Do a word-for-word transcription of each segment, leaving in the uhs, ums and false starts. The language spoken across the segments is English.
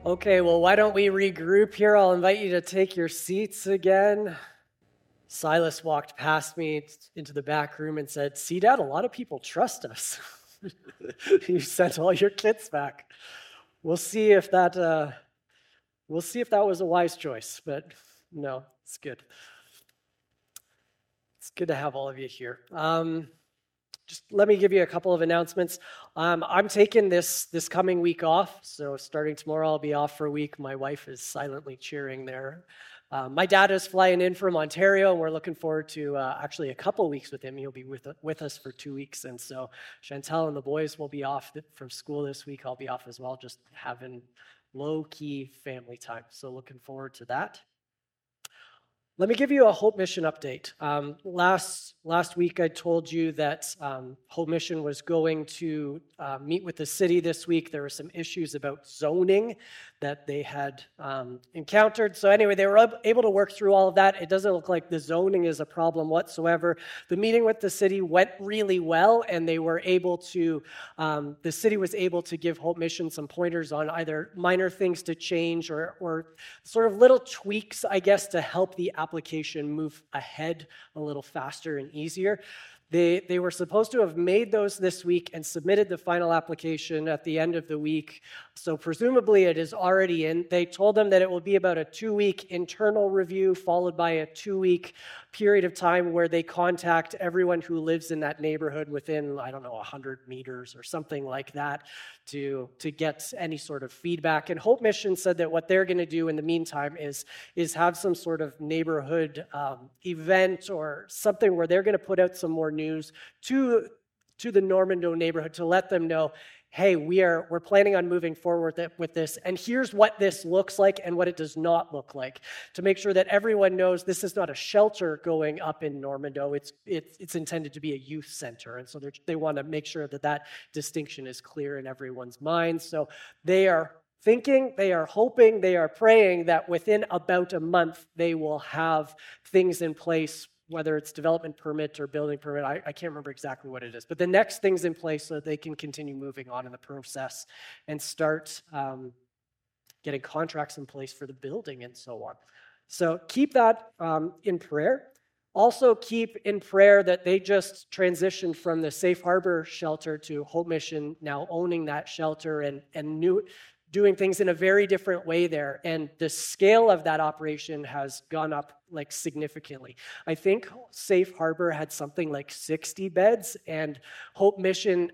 Okay, well, why don't we regroup here? I'll invite you to take your seats again. Silas walked past me into the back room and said, "See, Dad, a lot of people trust us. You sent all your kids back." We'll see if that uh, we'll see if that was a wise choice, but no, it's good. It's good to have all of you here. Um, Just let me give you a couple of announcements. Um, I'm taking this this coming week off, so starting tomorrow I'll be off for a week. My wife is silently cheering there. Uh, my dad is flying in from Ontario, and we're looking forward to uh, actually a couple weeks with him. He'll be with with us for two weeks, and so Chantel and the boys will be off from school this week. I'll be off as well, just having low-key family time. So looking forward to that. Let me give you a Hope Mission update. Um, last last week, I told you that um, Hope Mission was going to uh, meet with the city this week. There were some issues about zoning that they had um, encountered. So anyway, they were able to work through all of that. It doesn't look like the zoning is a problem whatsoever. The meeting with the city went really well, and they were able to, um, the city was able to give Hope Mission some pointers on either minor things to change or, or sort of little tweaks, I guess, to help the application move ahead a little faster and easier. They, they were supposed to have made those this week and submitted the final application at the end of the week. So presumably it is already in. They told them that it will be about a two-week internal review followed by a two-week period of time where they contact everyone who lives in that neighborhood within, I don't know, one hundred meters or something like that to, to get any sort of feedback. And Hope Mission said that what they're going to do in the meantime is, is have some sort of neighborhood um, event or something where they're going to put out some more news to, to the Normando neighborhood to let them know, hey, we are we're planning on moving forward with this, and here's what this looks like and what it does not look like, to make sure that everyone knows this is not a shelter going up in Normando. It's it's, it's intended to be a youth center, and so they want to make sure that that distinction is clear in everyone's minds. So they are thinking, they are hoping, they are praying that within about a month they will have things in place, whether it's development permit or building permit. I, I can't remember exactly what it is, but the next thing's in place so that they can continue moving on in the process and start um, getting contracts in place for the building and so on. So keep that um, in prayer. Also keep in prayer that they just transitioned from the Safe Harbor shelter to Hope Mission now owning that shelter and, and new, doing things in a very different way there. And the scale of that operation has gone up like significantly. I think Safe Harbor had something like sixty beds, and Hope Mission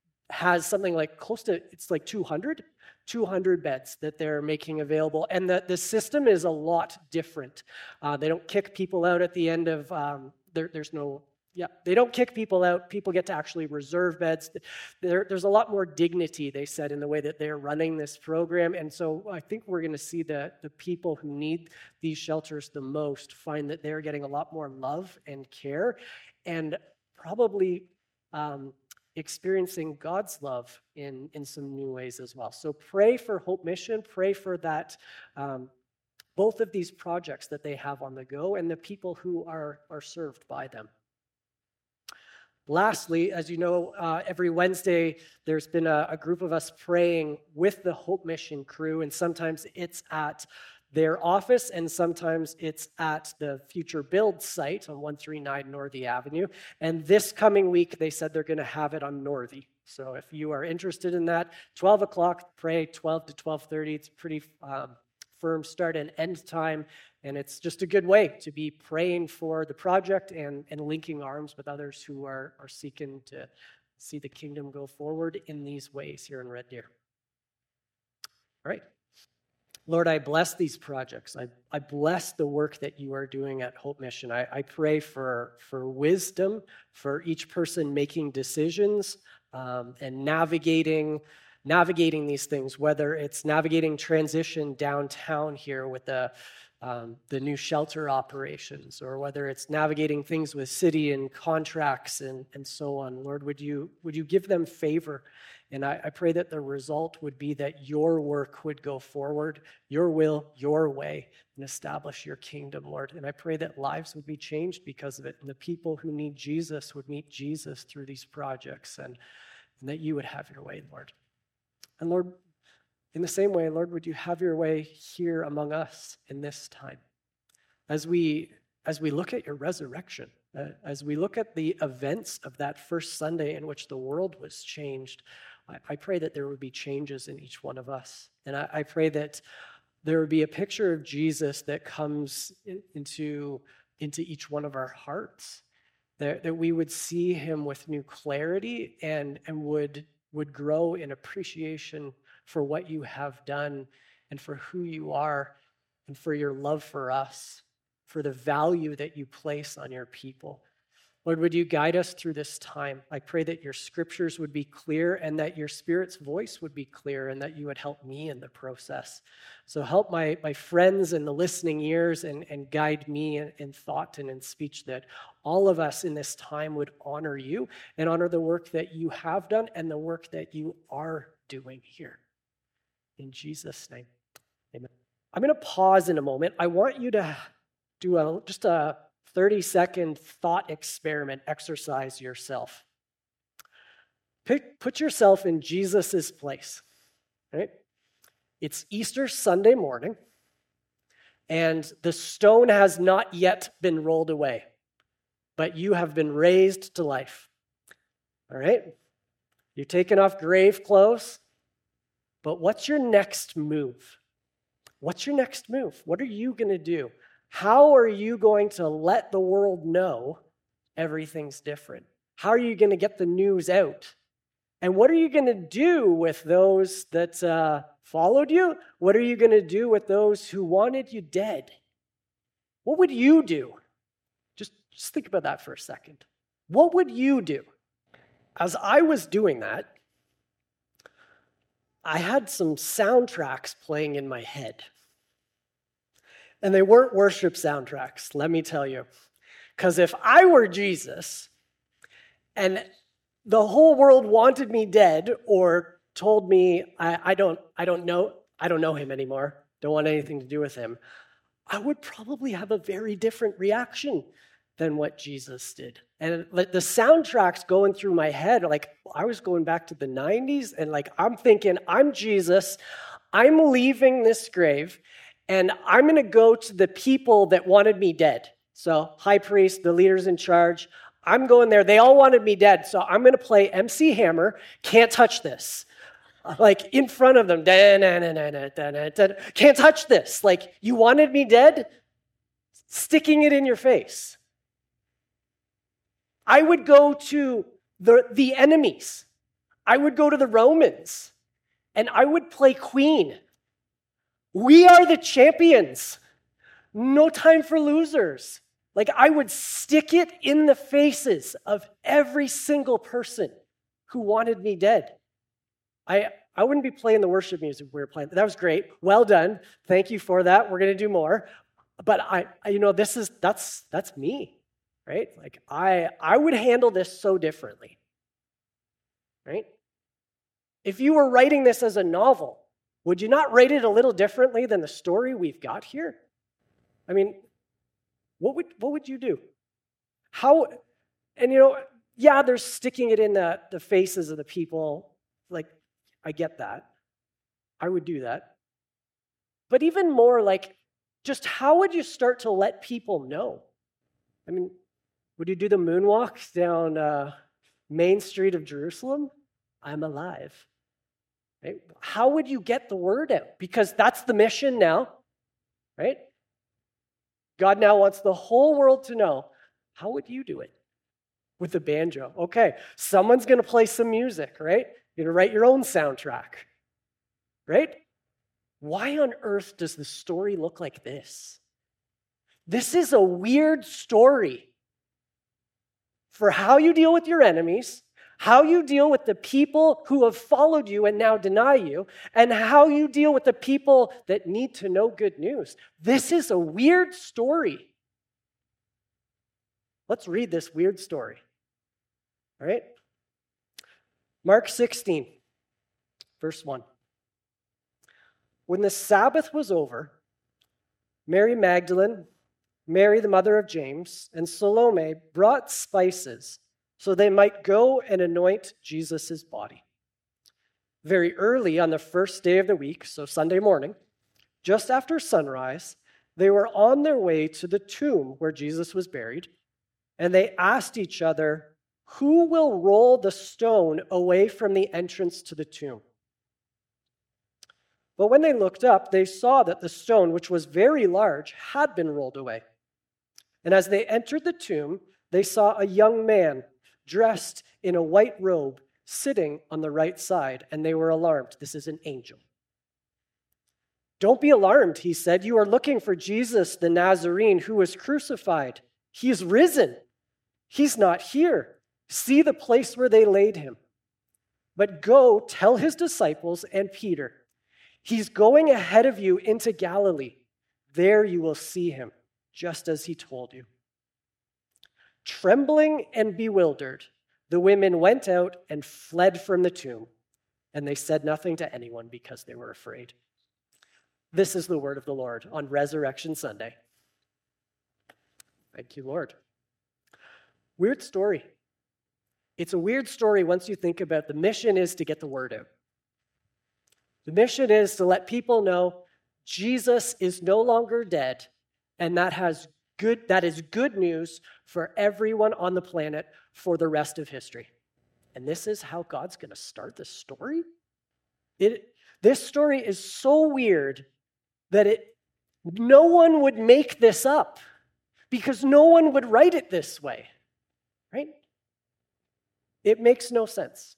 has something like close to, it's like two hundred, two hundred beds that they're making available. And the, the system is a lot different. Uh, they don't kick people out at the end of, um, there, there's no Yeah, they don't kick people out. People get to actually reserve beds. There, there's a lot more dignity, they said, in the way that they're running this program. And so I think we're going to see the, the people who need these shelters the most find that they're getting a lot more love and care and probably um, experiencing God's love in, in some new ways as well. So pray for Hope Mission. Pray for that, um, both of these projects that they have on the go and the people who are, are served by them. Lastly, as you know, uh, every Wednesday, there's been a, a group of us praying with the Hope Mission crew, and sometimes it's at their office, and sometimes it's at the Future Build site on one thirty-nine Northey Avenue. And this coming week, they said they're going to have it on Northey. So if you are interested in that, twelve o'clock, pray twelve to twelve thirty. It's pretty um, firm start and end time. And it's just a good way to be praying for the project and, and linking arms with others who are, are seeking to see the kingdom go forward in these ways here in Red Deer. All right. Lord, I bless these projects. I, I bless the work that you are doing at Hope Mission. I, I pray for, for wisdom for each person making decisions um, and navigating navigating these things, whether it's navigating transition downtown here with the Um, the new shelter operations, or whether it's navigating things with city and contracts and, and so on. Lord, would you would you give them favor? And I, I pray that the result would be that your work would go forward, your will, your way, and establish your kingdom, Lord. And I pray that lives would be changed because of it, and the people who need Jesus would meet Jesus through these projects, and, and that you would have your way, Lord. And Lord, In the same way, Lord, would you have your way here among us in this time? As we, as we look at your resurrection, uh, as we look at the events of that first Sunday in which the world was changed, I, I pray that there would be changes in each one of us. And I, I pray that there would be a picture of Jesus that comes in, into, into each one of our hearts, that, that we would see him with new clarity and, and would, would grow in appreciation for what you have done and for who you are and for your love for us, for the value that you place on your people. Lord, would you guide us through this time? I pray that your scriptures would be clear and that your Spirit's voice would be clear and that you would help me in the process. So help my, my friends in the listening ears and, and guide me in, in thought and in speech, that all of us in this time would honor you and honor the work that you have done and the work that you are doing here. In Jesus' name, amen. I'm going to pause in a moment. I want you to do a, just a thirty-second thought experiment, exercise yourself. Pick, put yourself in Jesus' place, right? It's Easter Sunday morning, and the stone has not yet been rolled away, but you have been raised to life, all right? You're taking off grave clothes, but what's your next move? What's your next move? What are you going to do? How are you going to let the world know everything's different? How are you going to get the news out? And what are you going to do with those that uh, followed you? What are you going to do with those who wanted you dead? What would you do? Just, just think about that for a second. What would you do? As I was doing that, I had some soundtracks playing in my head. And they weren't worship soundtracks, let me tell you. Because if I were Jesus and the whole world wanted me dead or told me I, I don't I don't know I don't know him anymore, don't want anything to do with him, I would probably have a very different reaction than what Jesus did. And the soundtracks going through my head, like I was going back to the nineties and like I'm thinking, I'm Jesus, I'm leaving this grave, and I'm going to go to the people that wanted me dead. So high priest, the leaders in charge, I'm going there. They all wanted me dead. So I'm going to play M C Hammer, Can't Touch This. Like in front of them. Can't touch this. Like, you wanted me dead? Sticking it in your face. I would go to the, the enemies. I would go to the Romans. And I would play Queen. We are the champions. No time for losers. Like, I would stick it in the faces of every single person who wanted me dead. I, I wouldn't be playing the worship music we were playing. That was great. Well done. Thank you for that. We're going to do more. But I, I, you know, this is, that's, that's me, right? Like, I, I would handle this so differently, right? If you were writing this as a novel, would you not write it a little differently than the story we've got here? I mean, what would what would you do? How, and you know, yeah, they're sticking it in the, the faces of the people. Like, I get that. I would do that. But even more, like, just how would you start to let people know? I mean, would you do the moonwalk down uh, Main Street of Jerusalem? I'm alive. Right? How would you get the word out? Because that's the mission now, right? God now wants the whole world to know. How would you do it? With the banjo. Okay, someone's going to play some music, right? You're going to write your own soundtrack, right? Why on earth does the story look like this? This is a weird story for how you deal with your enemies, how you deal with the people who have followed you and now deny you, and how you deal with the people that need to know good news. This is a weird story. Let's read this weird story. All right? Mark sixteen, verse one. When the Sabbath was over, Mary Magdalene, Mary the mother of James, and Salome brought spices so they might go and anoint Jesus' body. Very early on the first day of the week, so Sunday morning, just after sunrise, they were on their way to the tomb where Jesus was buried, and they asked each other, "Who will roll the stone away from the entrance to the tomb?" But when they looked up, they saw that the stone, which was very large, had been rolled away. And as they entered the tomb, they saw a young man dressed in a white robe sitting on the right side, and they were alarmed. This is an angel. "Don't be alarmed," he said. "You are looking for Jesus, the Nazarene, who was crucified. He is risen. He's not here. See the place where they laid him. But go tell his disciples and Peter, he's going ahead of you into Galilee. There you will see him, just as he told you." Trembling and bewildered, the women went out and fled from the tomb, and they said nothing to anyone because they were afraid. This is the word of the Lord on Resurrection Sunday. Thank you, Lord. Weird story. It's a weird story once you think about the mission is to get the word out. The mission is to let people know Jesus is no longer dead, and that has good that is good news for everyone on the planet for the rest of history. And this is how God's going to start the story? It this story is so weird that it no one would make this up because no one would write it this way, right? It makes no sense.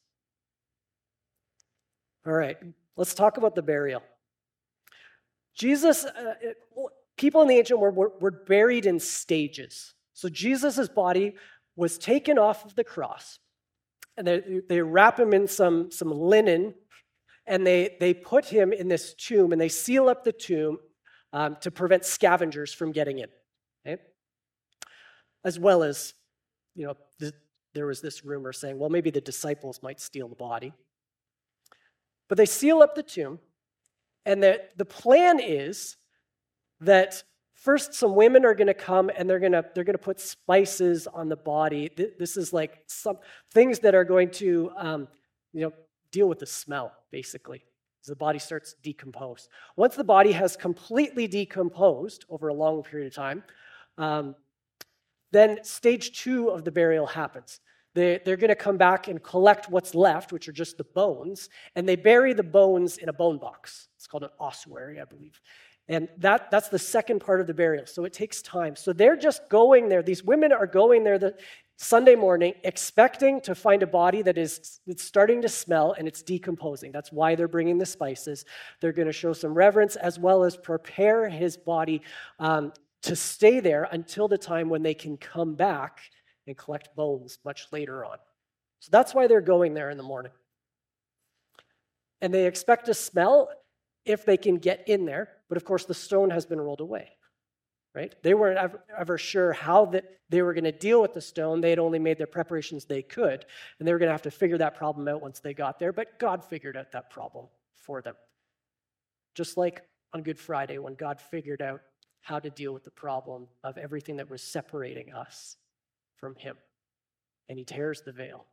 All right, let's talk about the burial. Jesus, uh, it, people in the ancient world were, were buried in stages. So Jesus' body was taken off of the cross, and they, they wrap him in some, some linen, and they, they put him in this tomb, and they seal up the tomb um, to prevent scavengers from getting in. Okay? As well as, you know, th- there was this rumor saying, well, maybe the disciples might steal the body. But they seal up the tomb, and the, the plan is that first some women are going to come and they're going to they're going to put spices on the body. This is like some things that are going to um, you know deal with the smell, basically, as the body starts to decompose. Once the body has completely decomposed over a long period of time, um, then stage two of the burial happens. They, they're going to come back and collect what's left, which are just the bones, and they bury the bones in a bone box. It's called an ossuary, I believe. And that, that's the second part of the burial, so it takes time. So they're just going there. These women are going there the Sunday morning expecting to find a body that is it's starting to smell and it's decomposing. That's why they're bringing the spices. They're going to show some reverence as well as prepare his body um, to stay there until the time when they can come back and collect bones much later on. So that's why they're going there in the morning. And they expect to smell if they can get in there, but of course the stone has been rolled away, right? They weren't ever, ever sure how that they were going to deal with the stone. They had only made the preparations they could, and they were going to have to figure that problem out once they got there, but God figured out that problem for them. Just like on Good Friday when God figured out how to deal with the problem of everything that was separating us from him, and he tears the veil.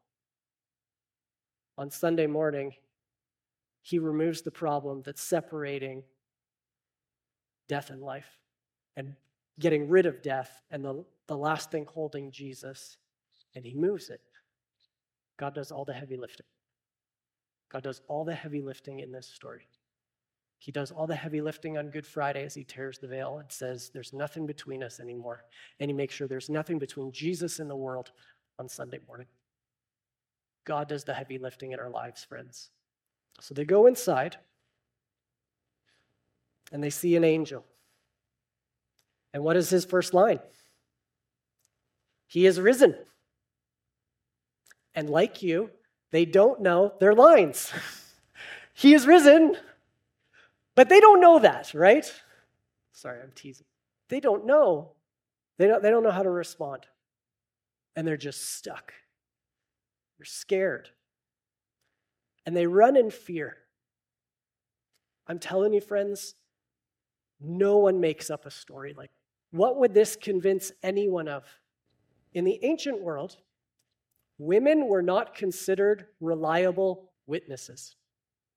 On Sunday morning, he removes the problem that's separating death and life and getting rid of death and the, the last thing holding Jesus, and he moves it. God does all the heavy lifting. God does all the heavy lifting in this story. He does all the heavy lifting on Good Friday as he tears the veil and says, there's nothing between us anymore. And he makes sure there's nothing between Jesus and the world on Sunday morning. God does the heavy lifting in our lives, friends. So they go inside and they see an angel. And what is his first line? He is risen. And like you, they don't know their lines. He is risen. But they don't know that, right? Sorry, I'm teasing. They don't know. They don't, they don't know how to respond. And they're just stuck. They're scared. And they run in fear. I'm telling you, friends, no one makes up a story like, what would this convince anyone of? In the ancient world, women were not considered reliable witnesses.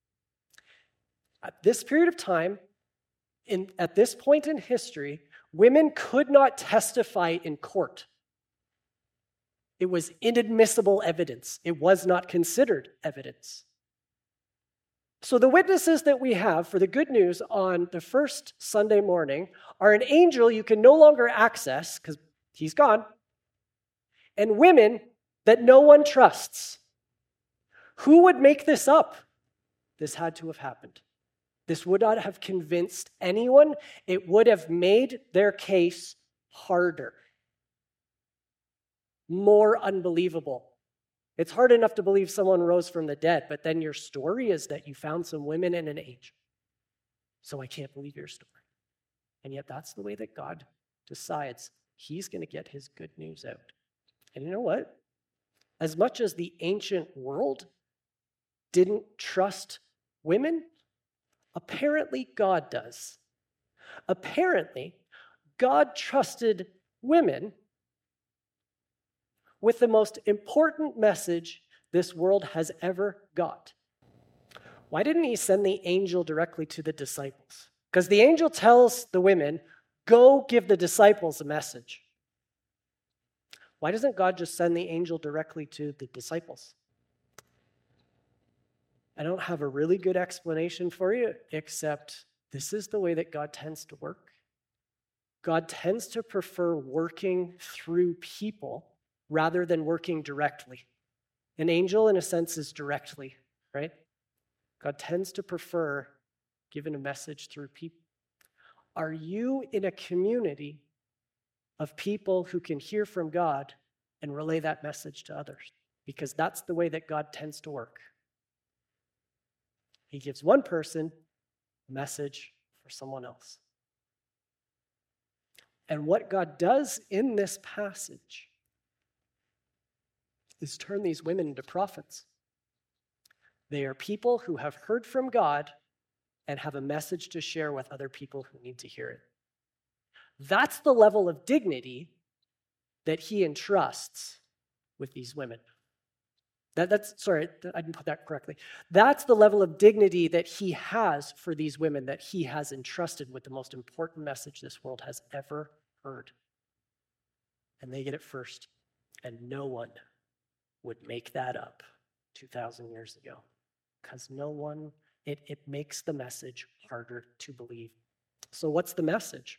At this period of time, in, at this point in history, women could not testify in court. It was inadmissible evidence. It was not considered evidence. So the witnesses that we have for the good news on the first Sunday morning are an angel you can no longer access because he's gone, and women that no one trusts. Who would make this up? This had to have happened. This would not have convinced anyone. It would have made their case harder, more unbelievable. It's hard enough to believe someone rose from the dead, but then your story is that you found some women and an angel. So I can't believe your story. And yet that's the way that God decides he's going to get his good news out. And you know what? As much as the ancient world didn't trust women, apparently God does. Apparently, God trusted women with the most important message this world has ever got. Why didn't he send the angel directly to the disciples? Because the angel tells the women, go give the disciples a message. Why doesn't God just send the angel directly to the disciples? I don't have a really good explanation for you, except this is the way that God tends to work. God tends to prefer working through people rather than working directly. An angel, in a sense, is directly, right? God tends to prefer giving a message through people. Are you in a community of people who can hear from God and relay that message to others? Because that's the way that God tends to work. He gives one person a message for someone else. And what God does in this passage is turn these women into prophets. They are people who have heard from God and have a message to share with other people who need to hear it. That's the level of dignity that he entrusts with these women. That, that's, sorry, I didn't put that correctly. That's the level of dignity that he has for these women, that he has entrusted with the most important message this world has ever heard. And they get it first. And no one would make that up two thousand years ago. Because no one, it, it makes the message harder to believe. So what's the message?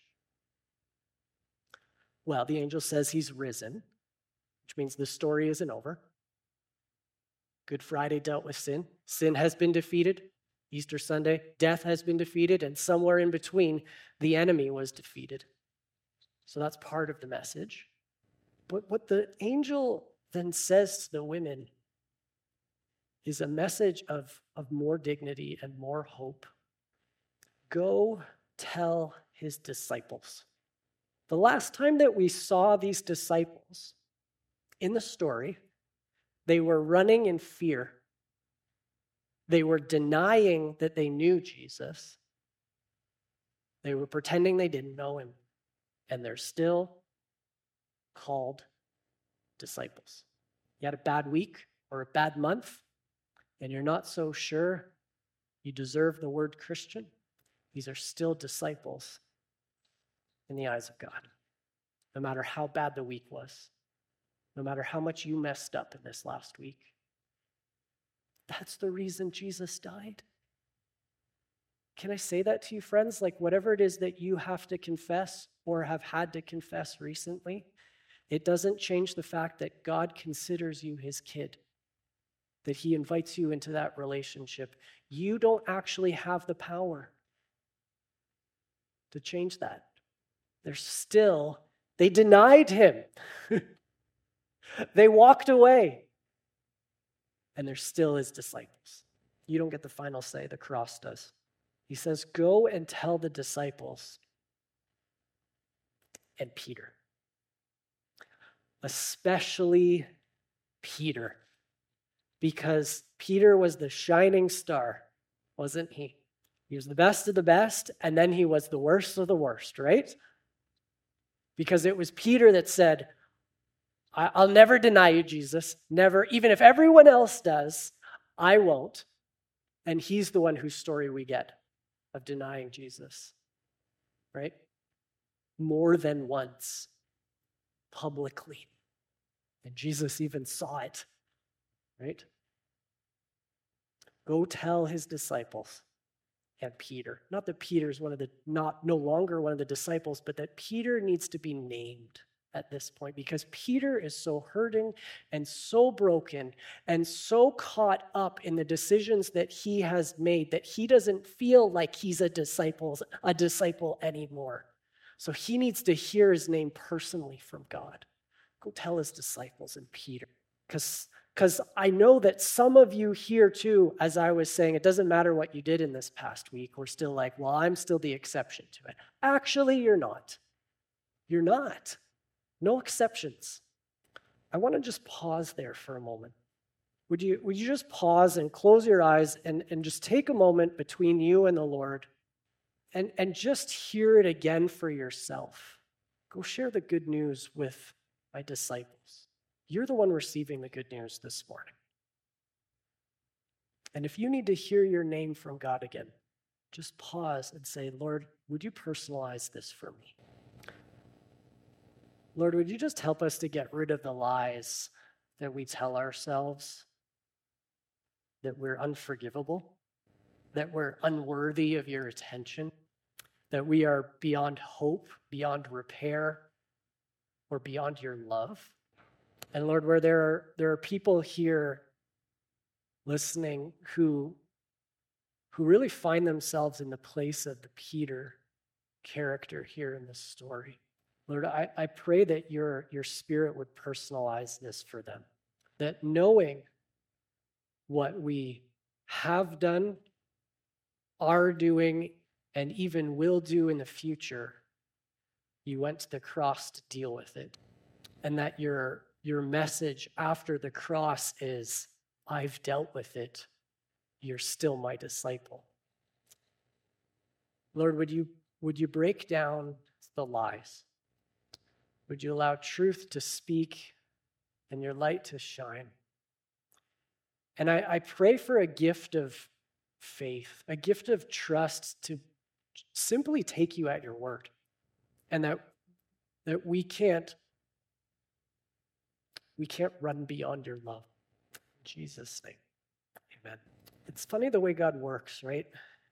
Well, the angel says he's risen, which means the story isn't over. Good Friday dealt with sin. Sin has been defeated. Easter Sunday, death has been defeated. And somewhere in between, the enemy was defeated. So that's part of the message. But what the angel then says to the women is a message of, of more dignity and more hope. Go tell his disciples. The last time that we saw these disciples in the story, they were running in fear. They were denying that they knew Jesus. They were pretending they didn't know him. And they're still called disciples. You had a bad week or a bad month, and you're not so sure you deserve the word Christian. These are still disciples in the eyes of God, no matter how bad the week was, no matter how much you messed up in this last week. That's the reason Jesus died. Can I say that to you, friends? Like, whatever it is that you have to confess or have had to confess recently, it doesn't change the fact that God considers you his kid, that he invites you into that relationship. You don't actually have the power to change that. They're still, they denied him. They walked away. And they're still his disciples. You don't get the final say, the cross does. He says, go and tell the disciples and Peter. Especially Peter. Because Peter was the shining star, wasn't he? He was the best of the best, and then he was the worst of the worst, right? Because it was Peter that said, I'll never deny you, Jesus. Never. Even if everyone else does, I won't. And he's the one whose story we get. of denying Jesus, right? More than once, publicly. And Jesus even saw it, right? Go tell his disciples and Peter. Not that Peter is one of the, not no longer one of the disciples, but that Peter needs to be named at this point, because Peter is so hurting and so broken and so caught up in the decisions that he has made that he doesn't feel like he's a disciple, a disciple anymore. So he needs to hear his name personally from God. Go tell his disciples and Peter. Because because I know that some of you here too, as I was saying, it doesn't matter what you did in this past week. We're still like, well, I'm still the exception to it. Actually, you're not. You're not. No exceptions. I want to just pause there for a moment. Would you, would you just pause and close your eyes and, and just take a moment between you and the Lord and, and just hear it again for yourself? Go share the good news with my disciples. You're the one receiving the good news this morning. And if you need to hear your name from God again, just pause and say, Lord, would you personalize this for me? Lord, would you just help us to get rid of the lies that we tell ourselves, that we're unforgivable, that we're unworthy of your attention, that we are beyond hope, beyond repair, or beyond your love? And Lord, where there are, there are people here listening who, who really find themselves in the place of the Peter character here in this story, Lord, I, I pray that your, your Spirit would personalize this for them, that knowing what we have done, are doing, and even will do in the future, you went to the cross to deal with it. And that your, your message after the cross is, I've dealt with it. You're still my disciple. Lord, would you, would you break down the lies? Would you allow truth to speak and your light to shine? And I, I pray for a gift of faith, a gift of trust to simply take you at your word. And that, that we can't, we can't run beyond your love. In Jesus' name, amen. It's funny the way God works, right?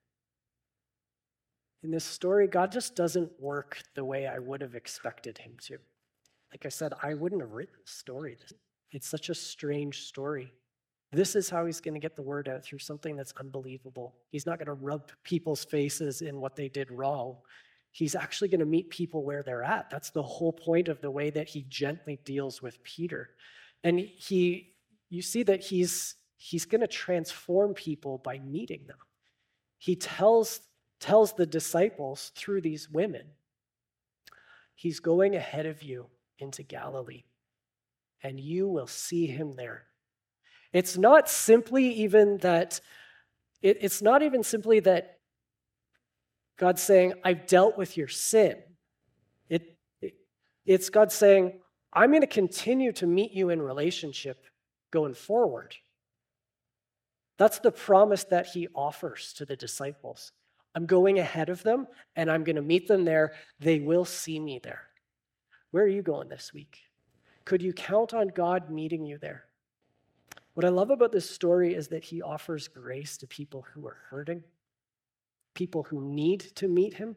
In this story, God just doesn't work the way I would have expected him to. Like I said, I wouldn't have written the story. It's such a strange story. This is how he's going to get the word out, through something that's unbelievable. He's not going to rub people's faces in what they did wrong. He's actually going to meet people where they're at. That's the whole point of the way that he gently deals with Peter. And he, you see that he's, he's going to transform people by meeting them. He tells, tells the disciples through these women, he's going ahead of you into Galilee, and you will see him there. It's not simply even that, it, it's not even simply that God's saying, I've dealt with your sin. It, it, it's God saying, I'm going to continue to meet you in relationship going forward. That's the promise that he offers to the disciples. I'm going ahead of them, and I'm going to meet them there. They will see me there. Where are you going this week? Could you count on God meeting you there? What I love about this story is that he offers grace to people who are hurting, people who need to meet him.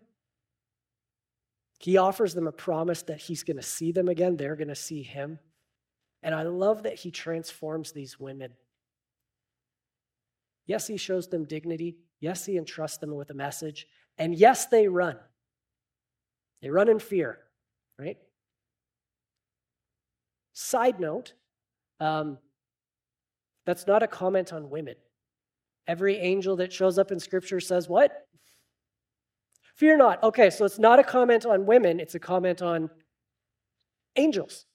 He offers them a promise that he's going to see them again. They're going to see him. And I love that he transforms these women. Yes, he shows them dignity. Yes, he entrusts them with a message. And yes, they run. They run in fear, right? Side note, um, that's not a comment on women. Every angel that shows up in Scripture says what? Fear not. Okay, so it's not a comment on women, it's a comment on angels,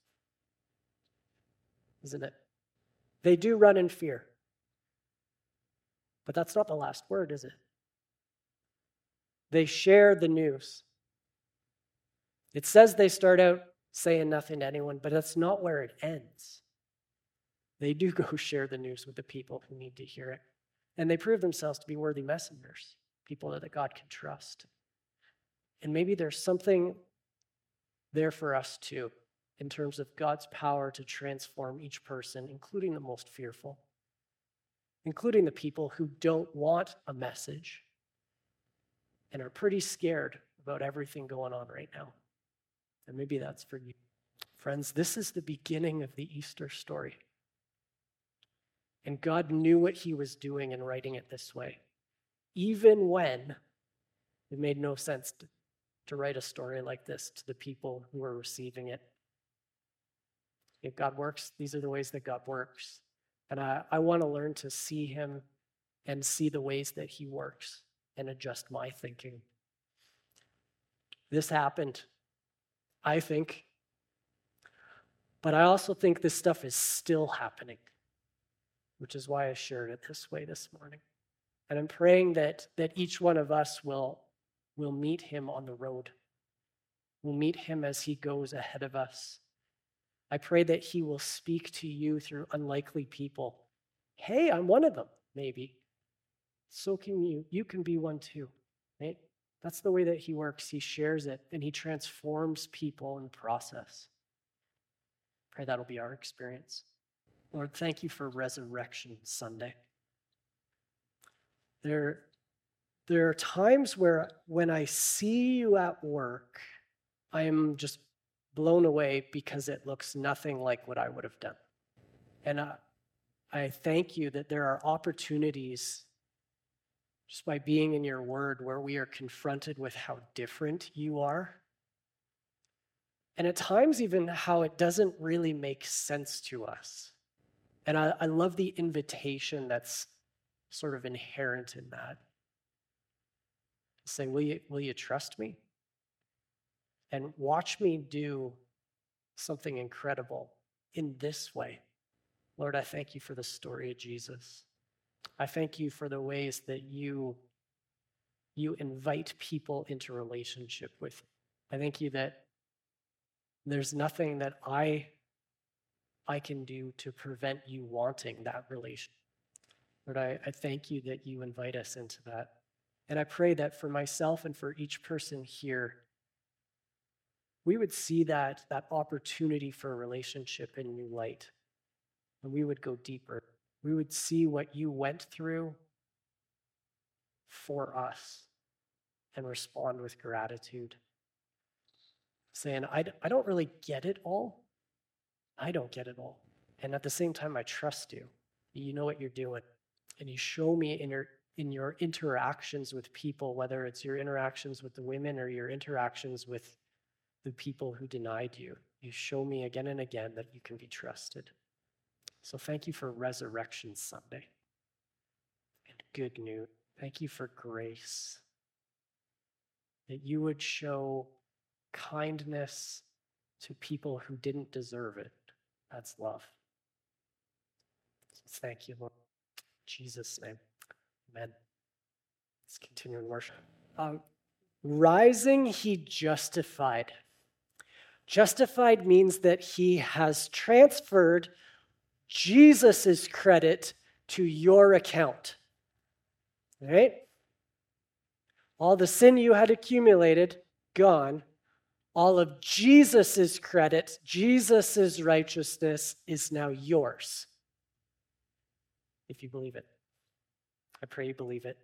isn't it? They do run in fear. But that's not the last word, is it? They share the news. It says they start out saying nothing to anyone, but that's not where it ends. They do go share the news with the people who need to hear it. And they prove themselves to be worthy messengers, people that God can trust. And maybe there's something there for us too, in terms of God's power to transform each person, including the most fearful, including the people who don't want a message and are pretty scared about everything going on right now. And maybe that's for you. Friends, this is the beginning of the Easter story. And God knew what he was doing in writing it this way, even when it made no sense to, to write a story like this to the people who were receiving it. If God works, these are the ways that God works. And I, I want to learn to see him and see the ways that he works and adjust my thinking. This happened, I think, but I also think this stuff is still happening, which is why I shared it this way this morning. And I'm praying that, that each one of us will, will meet him on the road. We'll meet him as he goes ahead of us. I pray that he will speak to you through unlikely people. Hey, I'm one of them, maybe. So can you. You can be one too, right? That's the way that he works. He shares it, and he transforms people in the process. Pray that'll be our experience. Lord, thank you for Resurrection Sunday. There, there are times where when I see you at work, I am just blown away because it looks nothing like what I would have done. And I, I thank you that there are opportunities just by being in your word where we are confronted with how different you are. And at times even how it doesn't really make sense to us. And I, I love the invitation that's sort of inherent in that. Saying, will you, will you trust me? And watch me do something incredible in this way. Lord, I thank you for the story of Jesus. I thank you for the ways that you, you invite people into relationship with you. I thank you that there's nothing that I, I can do to prevent you wanting that relationship. Lord, I, I thank you that you invite us into that. And I pray that for myself and for each person here, we would see that, that opportunity for a relationship in new light. And we would go deeper. We would see what you went through for us and respond with gratitude. Saying, I, I don't really get it all. I don't get it all. And at the same time, I trust you. You know what you're doing. And you show me in your, in your interactions with people, whether it's your interactions with the women or your interactions with the people who denied you. You show me again and again that you can be trusted. So thank you for Resurrection Sunday and good news. Thank you for grace. That you would show kindness to people who didn't deserve it. That's love. So thank you, Lord. In Jesus' name, amen. Let's continue in worship. Um, rising, he justified. Justified means that he has transferred Jesus' credit to your account. All right? All the sin you had accumulated, gone. All of Jesus' credit, Jesus' righteousness is now yours. If you believe it. I pray you believe it.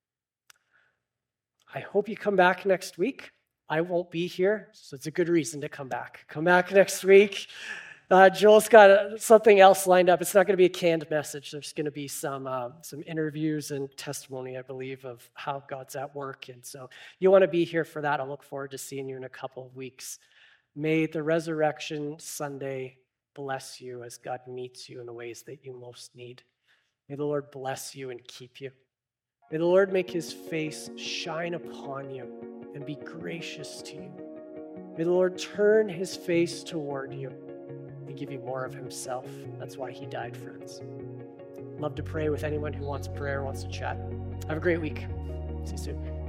I hope you come back next week. I won't be here, so it's a good reason to come back. Come back next week. Uh, Joel's got something else lined up. It's not going to be a canned message. There's going to be some uh, some interviews and testimony, I believe, of how God's at work. And so you want to be here for that. I look forward to seeing you in a couple of weeks. May the Resurrection Sunday bless you as God meets you in the ways that you most need. May the Lord bless you and keep you. May the Lord make his face shine upon you and be gracious to you. May the Lord turn his face toward you and give you more of himself. That's why he died, friends. Love to pray with anyone who wants prayer, wants to chat. Have a great week. See you soon.